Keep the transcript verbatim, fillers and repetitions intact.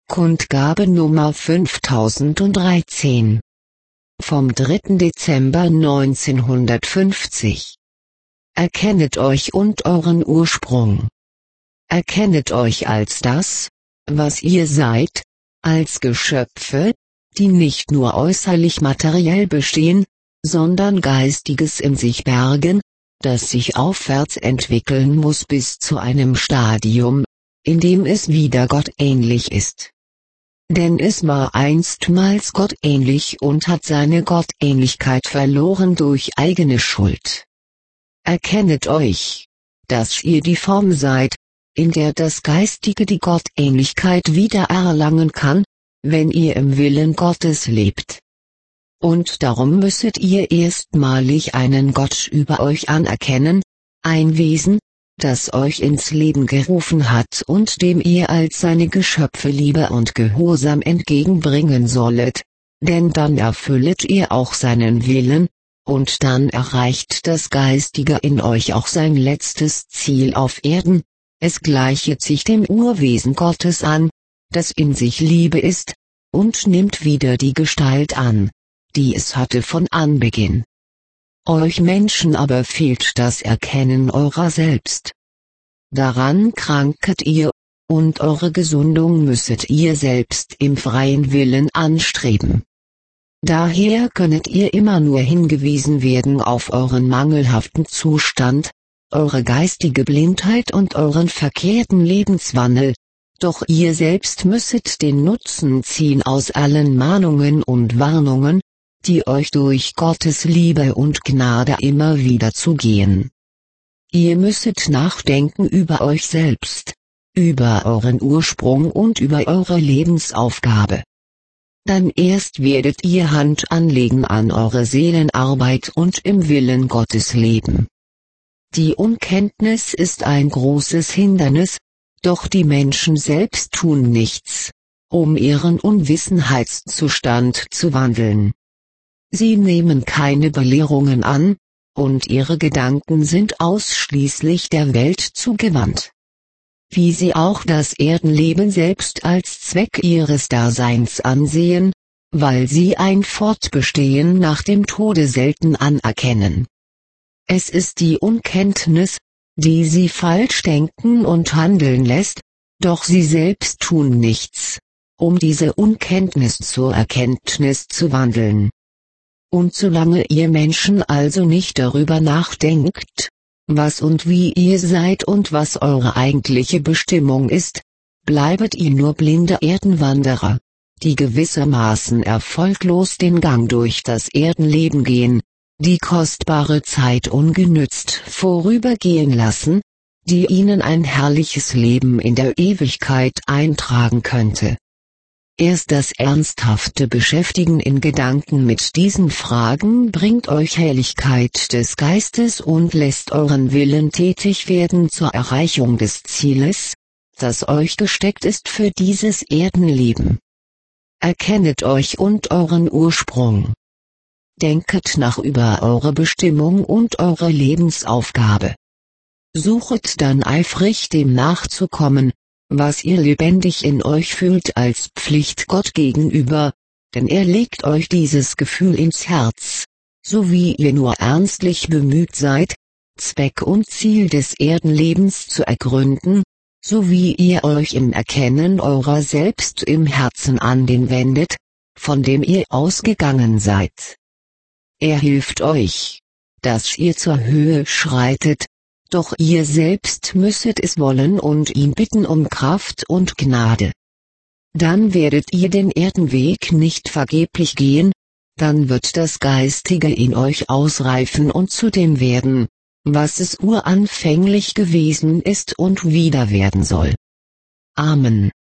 Kundgabe Nummer fünftausenddreizehn. Vom dritten Dezember neunzehnhundertfünfzig. Erkennet euch und euren Ursprung. Erkennet euch als das, was ihr seid, als Geschöpfe, die nicht nur äußerlich materiell bestehen, sondern Geistiges in sich bergen, das sich aufwärts entwickeln muss bis zu einem Stadium, in dem es wieder Gott ähnlich ist. Denn es war einstmals Gott ähnlich und hat seine Gottähnlichkeit verloren durch eigene Schuld. Erkennet euch, dass ihr die Form seid, in der das Geistige die Gottähnlichkeit wieder erlangen kann, wenn ihr im Willen Gottes lebt. Und darum müsset ihr erstmalig einen Gott über euch anerkennen, ein Wesen, das euch ins Leben gerufen hat und dem ihr als seine Geschöpfe Liebe und Gehorsam entgegenbringen sollet, denn dann erfüllet ihr auch seinen Willen, und dann erreicht das Geistige in euch auch sein letztes Ziel auf Erden, es gleichet sich dem Urwesen Gottes an, das in sich Liebe ist, und nimmt wieder die Gestalt an, die es hatte von Anbeginn. Euch Menschen aber fehlt das Erkennen eurer selbst. Daran kranket ihr, und eure Gesundung müsset ihr selbst im freien Willen anstreben. Daher könnet ihr immer nur hingewiesen werden auf euren mangelhaften Zustand, eure geistige Blindheit und euren verkehrten Lebenswandel, doch ihr selbst müsset den Nutzen ziehen aus allen Mahnungen und Warnungen, die euch durch Gottes Liebe und Gnade immer wieder zugehen. Ihr müsset nachdenken über euch selbst, über euren Ursprung und über eure Lebensaufgabe. Dann erst werdet ihr Hand anlegen an eure Seelenarbeit und im Willen Gottes leben. Die Unkenntnis ist ein großes Hindernis, doch die Menschen selbst tun nichts, um ihren Unwissenheitszustand zu wandeln. Sie nehmen keine Belehrungen an, und ihre Gedanken sind ausschließlich der Welt zugewandt. Wie sie auch das Erdenleben selbst als Zweck ihres Daseins ansehen, weil sie ein Fortbestehen nach dem Tode selten anerkennen. Es ist die Unkenntnis, die sie falsch denken und handeln lässt, doch sie selbst tun nichts, um diese Unkenntnis zur Erkenntnis zu wandeln. Und solange ihr Menschen also nicht darüber nachdenkt, was und wie ihr seid und was eure eigentliche Bestimmung ist, bleibet ihr nur blinde Erdenwanderer, die gewissermaßen erfolglos den Gang durch das Erdenleben gehen, die kostbare Zeit ungenützt vorübergehen lassen, die ihnen ein herrliches Leben in der Ewigkeit eintragen könnte. Erst das ernsthafte Beschäftigen in Gedanken mit diesen Fragen bringt euch Helligkeit des Geistes und lässt euren Willen tätig werden zur Erreichung des Zieles, das euch gesteckt ist für dieses Erdenleben. Erkennet euch und euren Ursprung. Denket nach über eure Bestimmung und eure Lebensaufgabe. Suchet dann eifrig dem nachzukommen, was ihr lebendig in euch fühlt als Pflicht Gott gegenüber, denn er legt euch dieses Gefühl ins Herz, so wie ihr nur ernstlich bemüht seid, Zweck und Ziel des Erdenlebens zu ergründen, so wie ihr euch im Erkennen eurer selbst im Herzen an den wendet, von dem ihr ausgegangen seid. Er hilft euch, dass ihr zur Höhe schreitet, doch ihr selbst müsset es wollen und ihn bitten um Kraft und Gnade. Dann werdet ihr den Erdenweg nicht vergeblich gehen, dann wird das Geistige in euch ausreifen und zu dem werden, was es uranfänglich gewesen ist und wieder werden soll. Amen.